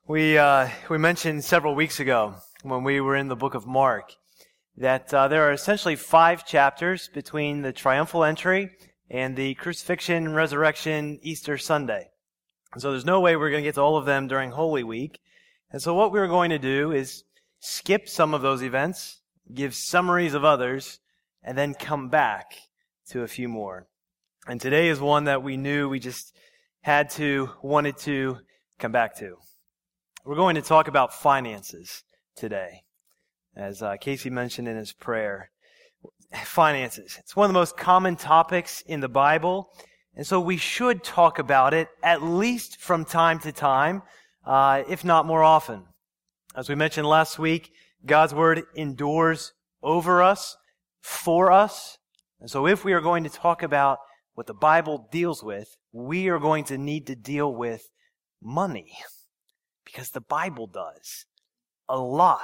We mentioned several weeks ago when we were in the book of Mark that there are essentially 5 chapters between the triumphal entry and the crucifixion, resurrection, Easter Sunday. And so there's no way we're going to get to all of them during Holy Week. And so what we're going to do is skip some of those events, give summaries of others, and then come back to a few more. And today is one that we knew we just wanted to come back to. We're going to talk about finances today. As Casey mentioned in his prayer, finances. It's one of the most common topics in the Bible, and so we should talk about it at least from time to time, if not more often. As we mentioned last week, God's Word endures over us, for us, and so if we are going to talk about what the Bible deals with, we are going to need to deal with money, because the Bible does a lot.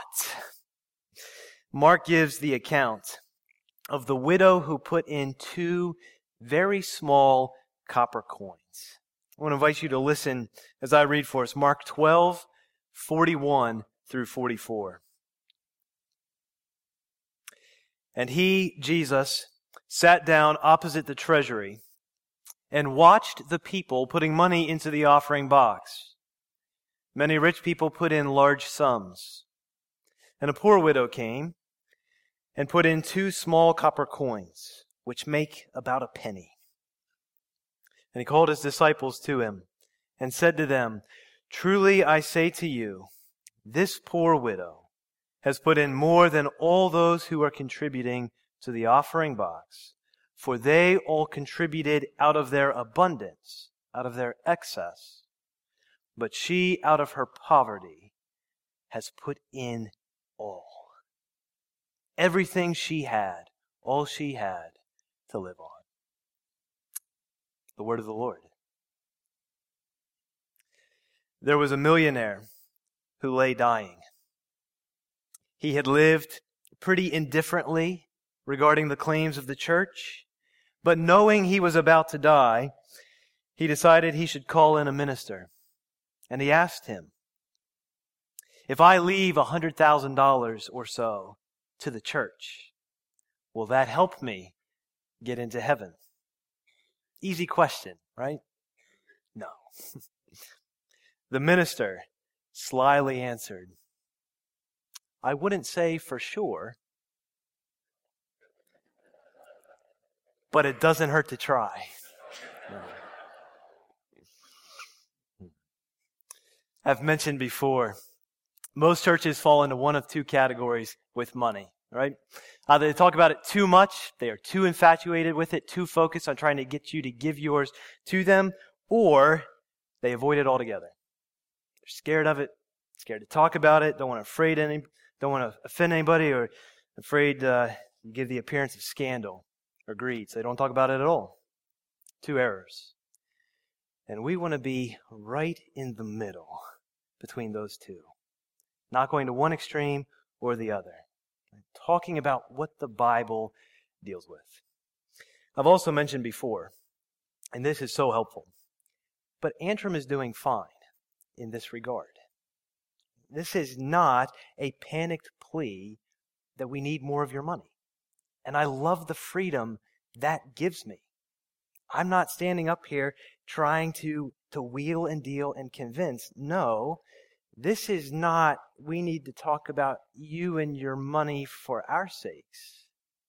Mark gives the account of the widow who put in 2 very small copper coins. I want to invite you to listen as I read for us Mark 12:41 through 44. And he, Jesus, sat down opposite the treasury and watched the people putting money into the offering box. Many rich people put in large sums, and a poor widow came and put in 2 small copper coins, which make about a penny. And he called his disciples to him and said to them, "Truly I say to you, this poor widow has put in more than all those who are contributing to the offering box, for they all contributed out of their abundance, out of their excess. But she, out of her poverty, has put in all. Everything she had, all she had to live on." The word of the Lord. There was a millionaire who lay dying. He had lived pretty indifferently regarding the claims of the church, but knowing he was about to die, he decided he should call in a minister. And he asked him, "If I leave $100,000 or so to the church, will that help me get into heaven?" Easy question, right? No. The minister slyly answered, "I wouldn't say for sure, but it doesn't hurt to try." I've mentioned before, most churches fall into one of 2 categories with money, right? Either they talk about it too much, they are too infatuated with it, too focused on trying to get you to give yours to them, or they avoid it altogether. They're scared of it, scared to talk about it, don't want to offend anybody, or afraid to give the appearance of scandal or greed, so they don't talk about it at all. 2 errors. And we want to be right in the middle between those 2. Not going to one extreme or the other. Talking about what the Bible deals with. I've also mentioned before, and this is so helpful, but Antrim is doing fine in this regard. This is not a panicked plea that we need more of your money. And I love the freedom that gives me. I'm not standing up here trying to wheel and deal and convince. No, this is not, we need to talk about you and your money for our sakes.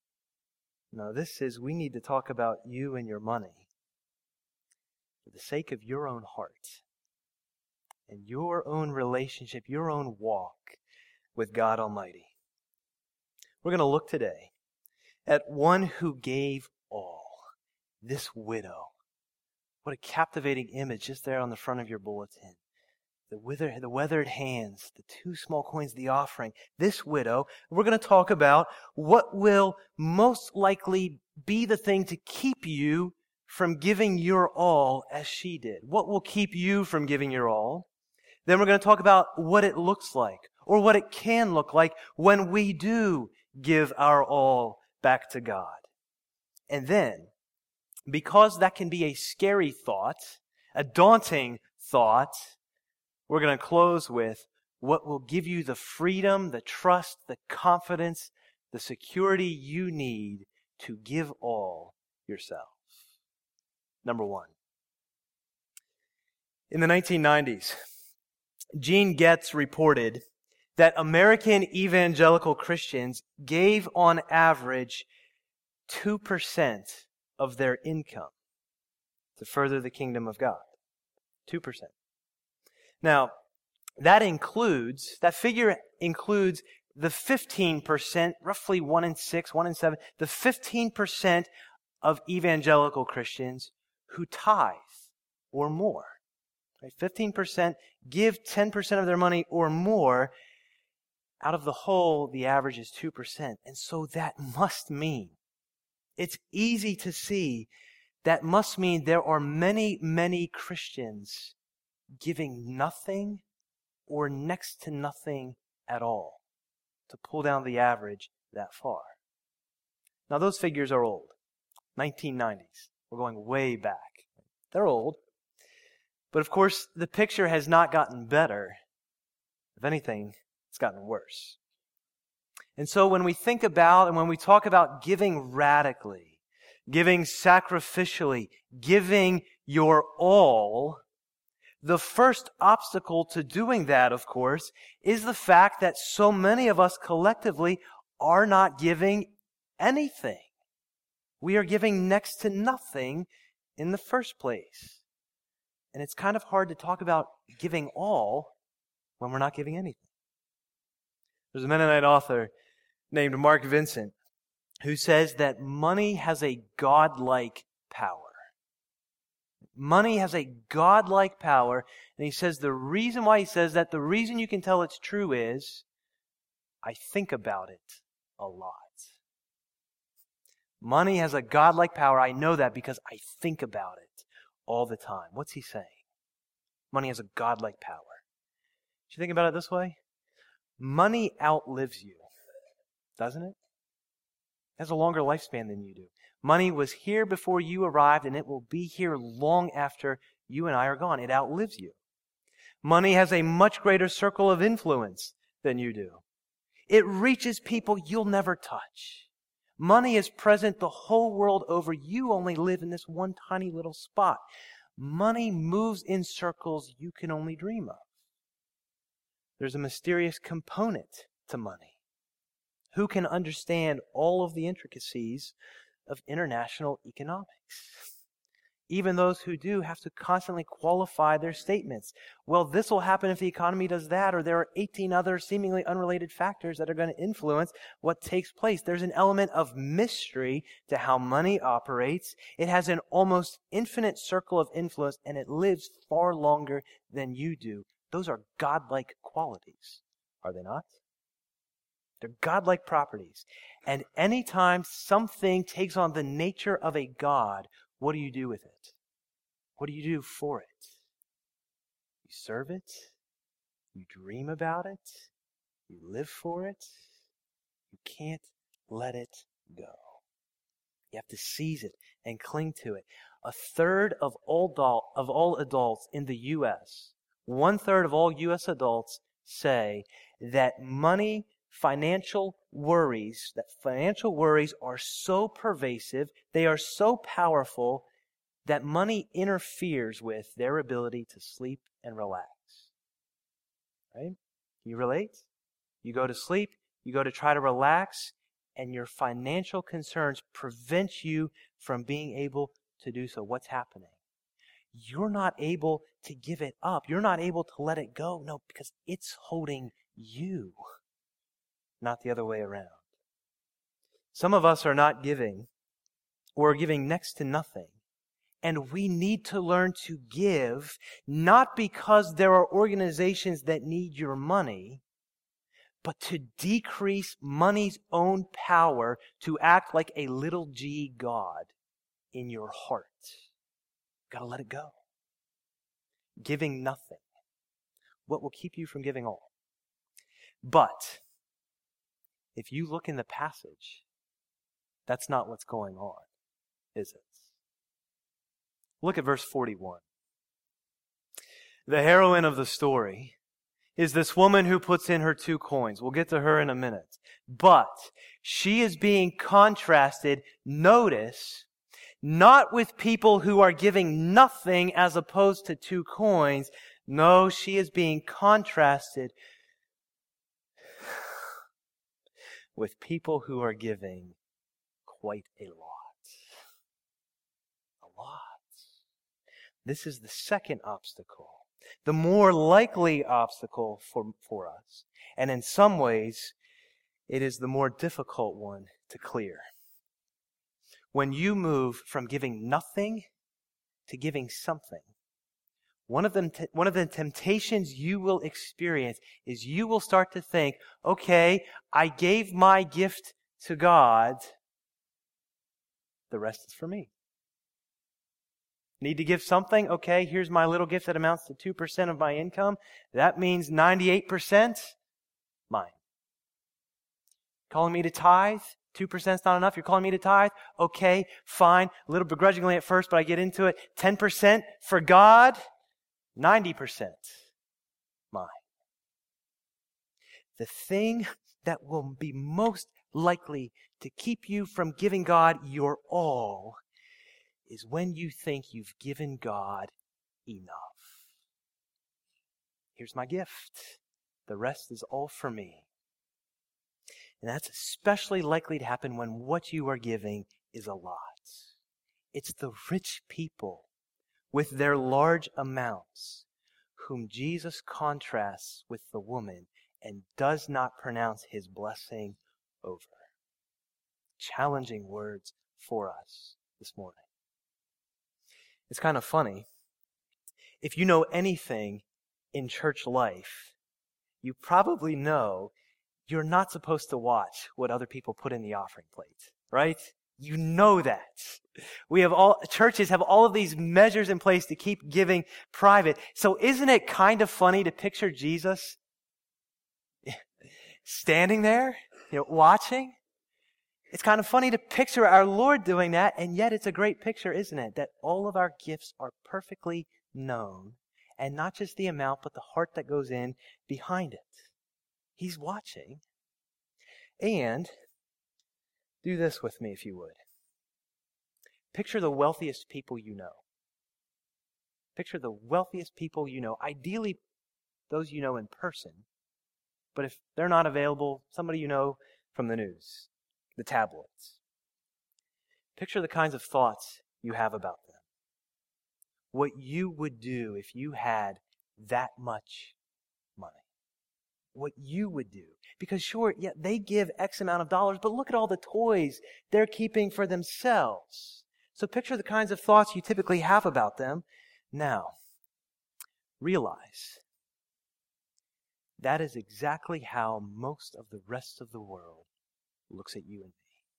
No, this is, we need to talk about you and your money for the sake of your own heart and your own relationship, your own walk with God Almighty. We're going to look today at one who gave all. This widow. What a captivating image just there on the front of your bulletin. The weathered hands, the 2 small coins, the offering. This widow, we're going to talk about what will most likely be the thing to keep you from giving your all as she did. What will keep you from giving your all? Then we're going to talk about what it looks like, or what it can look like when we do give our all back to God. And then, because that can be a scary thought, a daunting thought, we're going to close with what will give you the freedom, the trust, the confidence, the security you need to give all yourself. Number one. In the 1990s, Gene Getz reported that American evangelical Christians gave on average 2% of their income to further the kingdom of God. 2%. Now, that figure includes the 15%, roughly 1 in 6, 1 in 7, the 15% of evangelical Christians who tithe or more. Right? 15% give 10% of their money or more. Out of the whole, the average is 2%. And so that must mean, it's easy to see, that must mean there are many, many Christians giving nothing or next to nothing at all to pull down the average that far. Now those figures are old. 1990s. We're going way back. They're old. But of course, the picture has not gotten better. If anything, it's gotten worse. And so when we think about and when we talk about giving radically, giving sacrificially, giving your all, the first obstacle to doing that, of course, is the fact that so many of us collectively are not giving anything. We are giving next to nothing in the first place. And it's kind of hard to talk about giving all when we're not giving anything. There's a Mennonite author named Mark Vincent who says that money has a godlike power. Money has a godlike power, and he says the reason why he says that, the reason you can tell it's true is, I think about it a lot. Money has a godlike power. I know that because I think about it all the time. What's he saying? Money has a godlike power. Should you think about it this way? Money outlives you, doesn't it? It has a longer lifespan than you do. Money was here before you arrived, and it will be here long after you and I are gone. It outlives you. Money has a much greater circle of influence than you do. It reaches people you'll never touch. Money is present the whole world over. You only live in this one tiny little spot. Money moves in circles you can only dream of. There's a mysterious component to money. Who can understand all of the intricacies of international economics? Even those who do have to constantly qualify their statements. Well, this will happen if the economy does that, or there are 18 other seemingly unrelated factors that are going to influence what takes place. There's an element of mystery to how money operates. It has an almost infinite circle of influence, and it lives far longer than you do. Those are godlike qualities, are they not? They're godlike properties. And anytime something takes on the nature of a god, what do you do with it? What do you do for it? You serve it. You dream about it. You live for it. You can't let it go. You have to seize it and cling to it. 1/3 of all adults in the U.S., 1/3 of all U.S. adults say that financial worries are so pervasive, they are so powerful, that money interferes with their ability to sleep and relax. Right? You relate? You go to sleep, you go to try to relax, and your financial concerns prevent you from being able to do so. What's happening? You're not able to give it up. You're not able to let it go. No, because it's holding you, not the other way around. Some of us are not giving, or giving next to nothing. And we need to learn to give, not because there are organizations that need your money, but to decrease money's own power to act like a little g God in your heart. You've got to let it go. Giving nothing. What will keep you from giving all? But if you look in the passage, that's not what's going on, is it? Look at verse 41. The heroine of the story is this woman who puts in her 2 coins. We'll get to her in a minute. But she is being contrasted, notice, not with people who are giving nothing as opposed to 2 coins. No, she is being contrasted with people who are giving quite a lot. A lot. This is the second obstacle. The more likely obstacle for us. And in some ways, it is the more difficult one to clear. When you move from giving nothing to giving something, one of the temptations you will experience is you will start to think, okay, I gave my gift to God. The rest is for me. Need to give something? Okay, here's my little gift that amounts to 2% of my income. That means 98% mine. Calling me to tithe? 2% is not enough. You're calling me to tithe? Okay, fine. A little begrudgingly at first, but I get into it. 10% for God? 90% mine. The thing that will be most likely to keep you from giving God your all is when you think you've given God enough. Here's my gift. The rest is all for me. And that's especially likely to happen when what you are giving is a lot. It's the rich people with their large amounts whom Jesus contrasts with the woman and does not pronounce his blessing over. Challenging words for us this morning. It's kind of funny. If you know anything in church life, you probably know you're not supposed to watch what other people put in the offering plate, right? You know that. Churches have all of these measures in place to keep giving private. So isn't it kind of funny to picture Jesus standing there, watching? It's kind of funny to picture our Lord doing that, and yet it's a great picture, isn't it? That all of our gifts are perfectly known, and not just the amount, but the heart that goes in behind it. He's watching. And do this with me if you would. Picture the wealthiest people you know. Picture the wealthiest people you know. Ideally, those you know in person. But if they're not available, somebody you know from the news, the tabloids. Picture the kinds of thoughts you have about them. What you would do if you had that much money. What you would do. Because sure, yeah, they give X amount of dollars, but look at all the toys they're keeping for themselves. So picture the kinds of thoughts you typically have about them. Now, realize that is exactly how most of the rest of the world looks at you and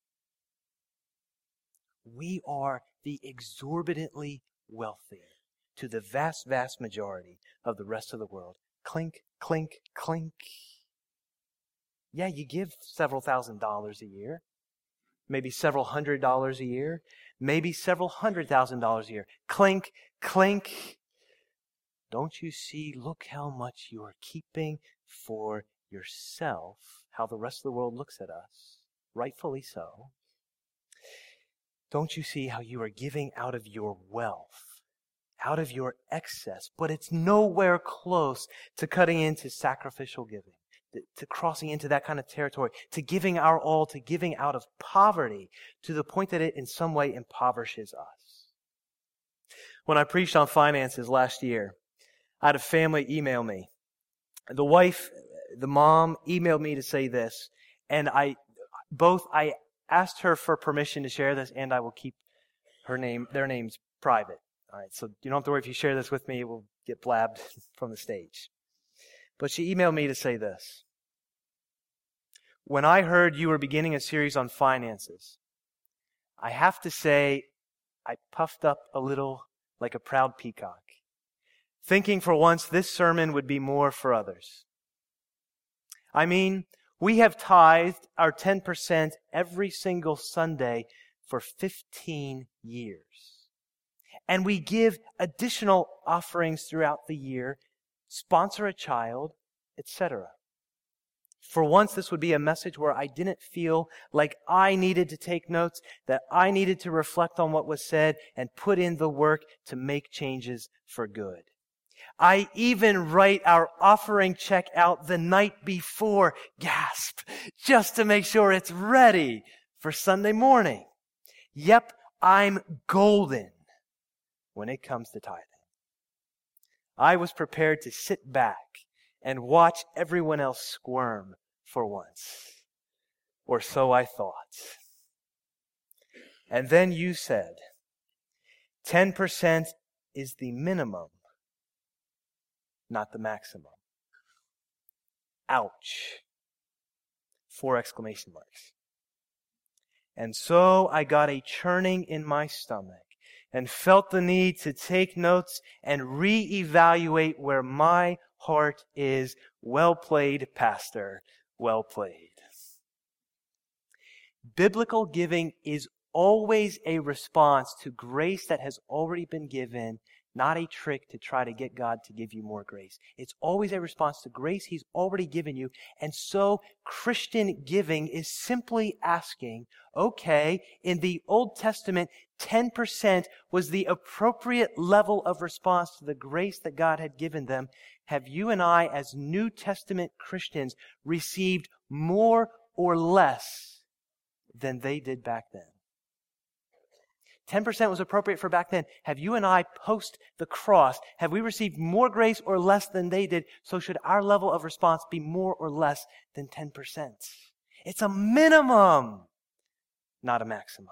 me. We are the exorbitantly wealthy to the vast, vast majority of the rest of the world. Clink, clink, clink. Yeah, you give several $1,000s a year. Maybe several $100s a year. Maybe several $100,000 a year. Clink, clink. Don't you see, look how much you are keeping for yourself, how the rest of the world looks at us, rightfully so. Don't you see how you are giving out of your wealth, out of your excess, but it's nowhere close to cutting into sacrificial giving, to crossing into that kind of territory, to giving our all, to giving out of poverty, to the point that it in some way impoverishes us. When I preached on finances last year, I had a family email me. The wife, the mom, emailed me to say this, and I asked her for permission to share this, and I will keep their names private. All right, so you don't have to worry if you share this with me, it will get blabbed from the stage. But she emailed me to say this. When I heard you were beginning a series on finances, I have to say I puffed up a little like a proud peacock, thinking for once this sermon would be more for others. I mean, we have tithed our 10% every single Sunday for 15 years. And we give additional offerings throughout the year, sponsor a child, etc. For once, this would be a message where I didn't feel like I needed to take notes, that I needed to reflect on what was said and put in the work to make changes for good. I even write our offering check out the night before, gasp, just to make sure it's ready for Sunday morning. Yep, I'm golden when it comes to tithing. I was prepared to sit back and watch everyone else squirm for once. Or so I thought. And then you said, 10% is the minimum, not the maximum. Ouch. 4 exclamation marks. And so I got a churning in my stomach and felt the need to take notes and reevaluate where my heart is. Well played, Pastor. Well played. Biblical giving is always a response to grace that has already been given, not a trick to try to get God to give you more grace. It's always a response to grace He's already given you. And so Christian giving is simply asking, okay, in the Old Testament, 10% was the appropriate level of response to the grace that God had given them. Have you and I, as New Testament Christians, received more or less than they did back then? 10% was appropriate for back then. Have you and I, post the cross, have we received more grace or less than they did? So should our level of response be more or less than 10%? It's a minimum, not a maximum.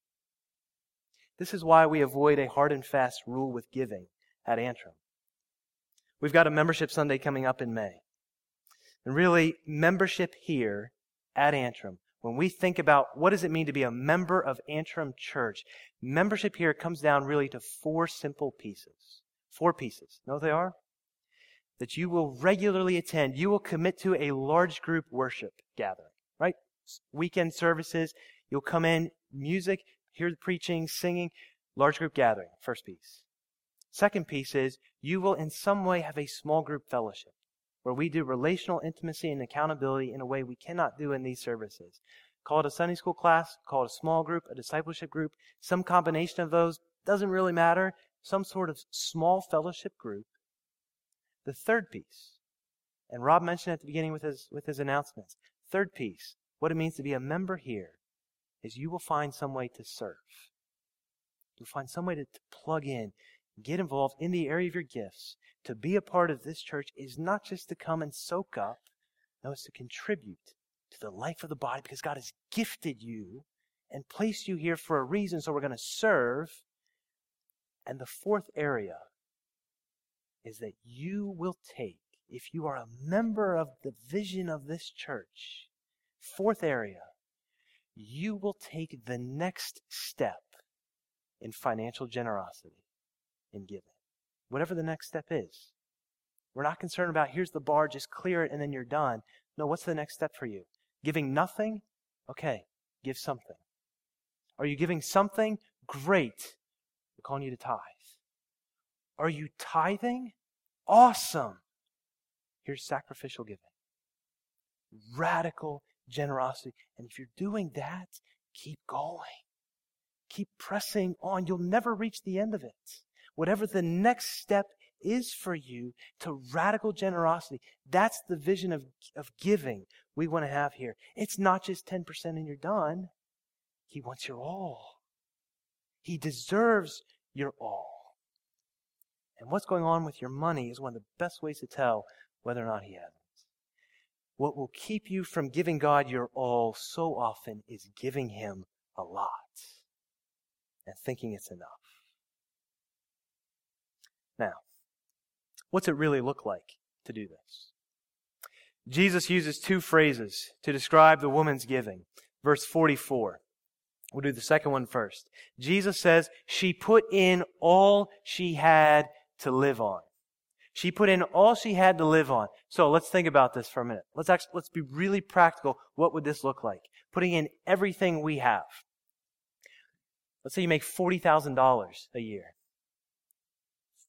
This is why we avoid a hard and fast rule with giving at Antrim. We've got a membership Sunday coming up in May. And really, membership here at Antrim, when we think about what does it mean to be a member of Antrim Church, membership here comes down really to 4 simple pieces. 4 pieces. Know what they are? That you will regularly attend. You will commit to a large group worship gathering, right? Weekend services. You'll come in, music, hear the preaching, singing, large group gathering. First piece. Second piece is you will in some way have a small group fellowship, where we do relational intimacy and accountability in a way we cannot do in these services. Call it a Sunday school class, call it a small group, a discipleship group, some combination of those, doesn't really matter, some sort of small fellowship group. The third piece, and Rob mentioned at the beginning with his announcements, third piece, what it means to be a member here is you will find some way to serve. You'll find some way to plug in, get involved in the area of your gifts. To be a part of this church is not just to come and soak up. No, it's to contribute to the life of the body because God has gifted you and placed you here for a reason. So we're going to serve. And the fourth area is that you will take, if you are a member of the vision of this church, fourth area, you will take the next step in financial generosity, in giving. Whatever the next step is. We're not concerned about, here's the bar, just clear it and then you're done. No, what's the next step for you? Giving nothing? Okay, give something. Are you giving something? Great. We're calling you to tithe. Are you tithing? Awesome. Here's sacrificial giving. Radical generosity. And if you're doing that, keep going. Keep pressing on. You'll never reach the end of it. Whatever the next step is for you to radical generosity, that's the vision of giving we want to have here. It's not just 10% and you're done. He wants your all. He deserves your all. And what's going on with your money is one of the best ways to tell whether or not He has it. What will keep you from giving God your all so often is giving Him a lot and thinking it's enough. Now, what's it really look like to do this? Jesus uses 2 phrases to describe the woman's giving. Verse 44. We'll do the second one first. Jesus says, she put in all she had to live on. She put in all she had to live on. So let's think about this for a minute. Let's be really practical. What would this look like? Putting in everything we have. Let's say you make $40,000 a year.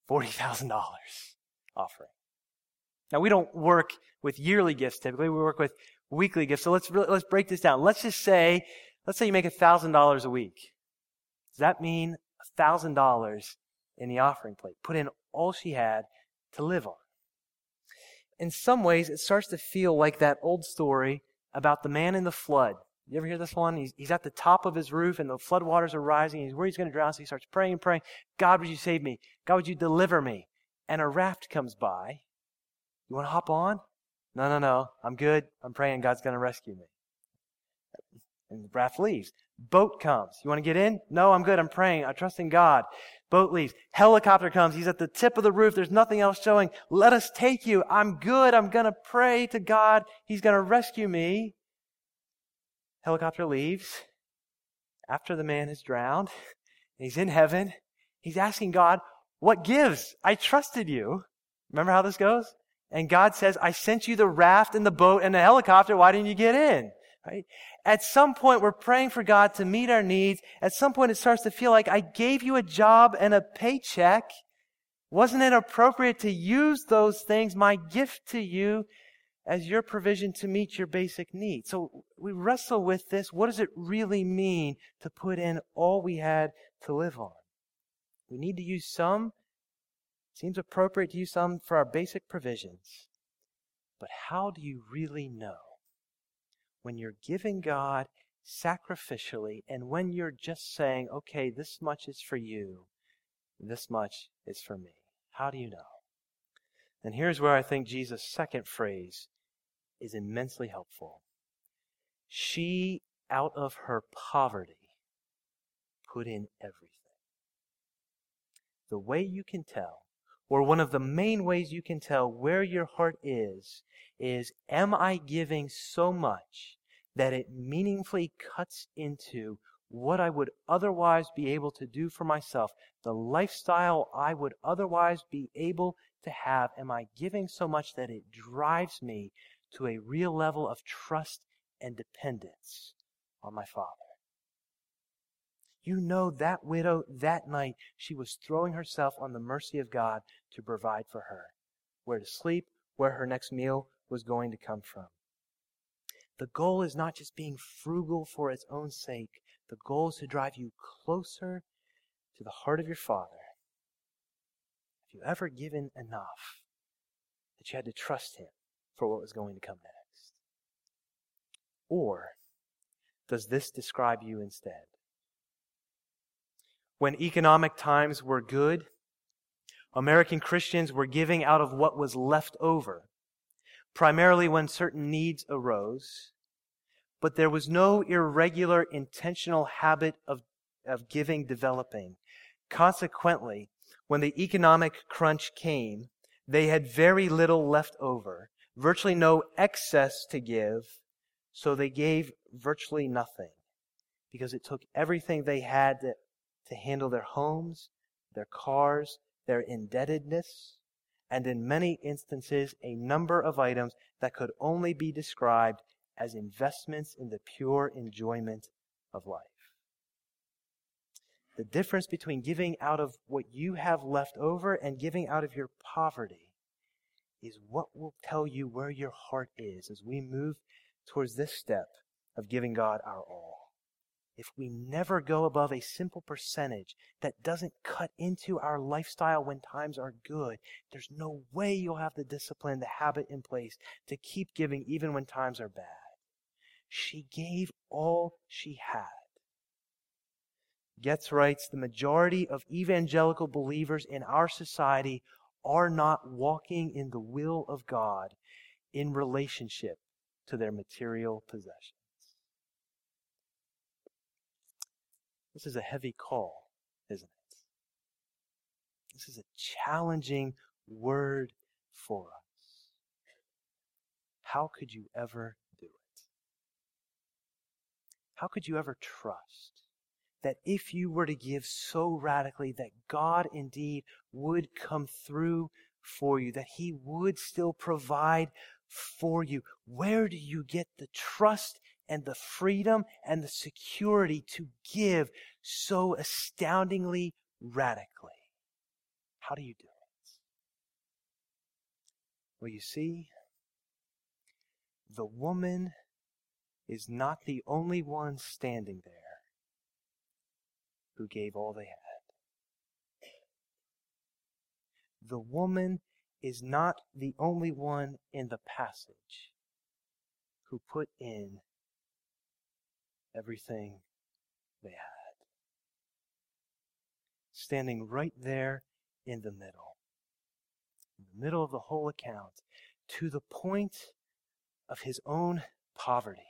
$40,000 offering. Now, we don't work with yearly gifts typically. We work with weekly gifts. So let's break this down. Let's say you make $1,000 a week. Does that mean $1,000 in the offering plate? Put in all she had to live on. In some ways, it starts to feel like that old story about the man in the flood. You ever hear this one? He's at the top of his roof and the floodwaters are rising. He's worried he's going to drown, so he starts praying and praying. God, would you save me? God, would you deliver me? And a raft comes by. You want to hop on? No. I'm good. I'm praying God's going to rescue me. And the raft leaves. Boat comes. You want to get in? No, I'm good. I'm praying. I trust in God. Boat leaves. Helicopter comes. He's at the tip of the roof. There's nothing else showing. Let us take you. I'm good. I'm going to pray to God. He's going to rescue me. Helicopter leaves. After the man is drowned, he's in heaven. He's asking God, what gives? I trusted you. Remember how this goes? And God says, I sent you the raft and the boat and the helicopter. Why didn't you get in? Right? At some point, we're praying for God to meet our needs. At some point, it starts to feel like I gave you a job and a paycheck. Wasn't it appropriate to use those things, my gift to you, as your provision to meet your basic needs? So we wrestle with this. What does it really mean to put in all we had to live on? We need to use some. Seems appropriate to use some for our basic provisions. But how do you really know when you're giving God sacrificially and when you're just saying, okay, this much is for you, this much is for me? How do you know? And here's where I think Jesus' second phrase is immensely helpful. She, out of her poverty, put in everything. The way you can tell, or one of the main ways you can tell where your heart is am I giving so much that it meaningfully cuts into what I would otherwise be able to do for myself, the lifestyle I would otherwise be able to have? Am I giving so much that it drives me to a real level of trust and dependence on my Father? You know that widow that night, she was throwing herself on the mercy of God to provide for her, where to sleep, where her next meal was going to come from. The goal is not just being frugal for its own sake. The goal is to drive you closer to the heart of your Father. Have you ever given enough that you had to trust Him for what was going to come next? Or does this describe you instead? When economic times were good, American Christians were giving out of what was left over, primarily when certain needs arose, but there was no irregular, intentional habit of giving developing. Consequently, when the economic crunch came, they had very little left over, virtually no excess to give, so they gave virtually nothing, because it took everything they had to handle their homes, their cars, their indebtedness, and in many instances, a number of items that could only be described as investments in the pure enjoyment of life. The difference between giving out of what you have left over and giving out of your poverty is what will tell you where your heart is as we move towards this step of giving God our all. If we never go above a simple percentage that doesn't cut into our lifestyle when times are good, there's no way you'll have the discipline, the habit in place to keep giving even when times are bad. She gave all she had. Getz writes, the majority of evangelical believers in our society are not walking in the will of God in relationship to their material possessions. This is a heavy call, isn't it? This is a challenging word for us. How could you ever do it? How could you ever trust that if you were to give so radically that God indeed would come through for you, that He would still provide for you? Where do you get the trust and the freedom and the security to give so astoundingly radically? How do you do it? Well, you see, the woman is not the only one standing there who gave all they had. The woman is not the only one in the passage who put in everything they had. Standing right there in the middle of the whole account, to the point of his own poverty.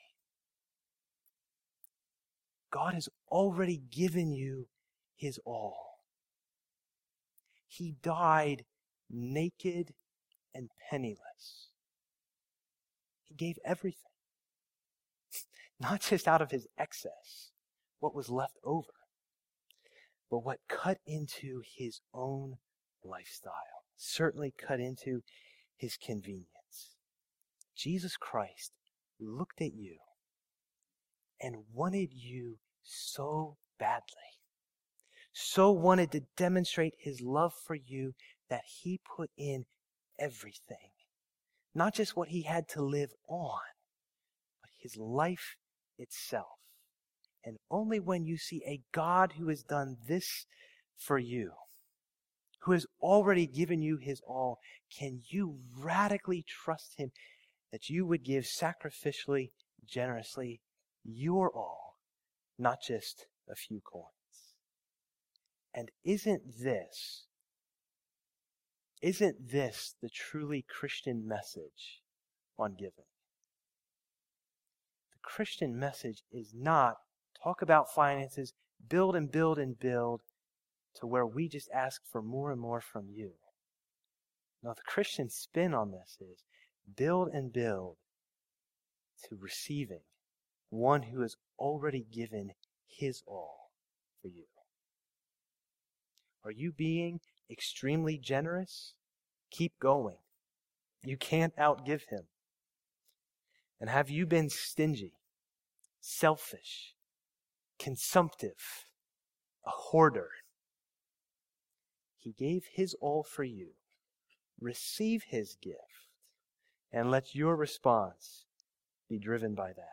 God has already given you his all. He died naked and penniless. He gave everything. Not just out of his excess, what was left over, but what cut into his own lifestyle, certainly cut into his convenience. Jesus Christ looked at you and wanted you so badly, so wanted to demonstrate his love for you that he put in everything. Not just what he had to live on, but his life itself. And only when you see a God who has done this for you, who has already given you his all, can you radically trust him that you would give sacrificially, generously, your all, not just a few coins. And isn't this the truly Christian message on giving? The Christian message is not talk about finances, build and build and build to where we just ask for more and more from you. No, the Christian spin on this is build and build to receiving one who has already given his all for you. Are you being extremely generous? Keep going. You can't outgive him. And have you been stingy, selfish, consumptive, a hoarder? He gave his all for you. Receive his gift and let your response be driven by that.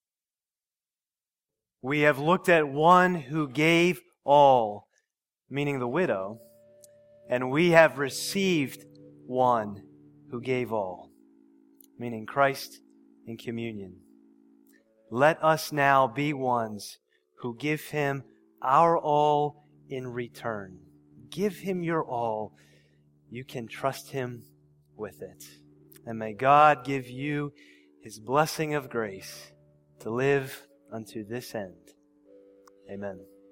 We have looked at one who gave all, meaning the widow, and we have received one who gave all, meaning Christ in communion. Let us now be ones who give him our all in return. Give him your all. You can trust him with it. And may God give you his blessing of grace to live unto this end. Amen.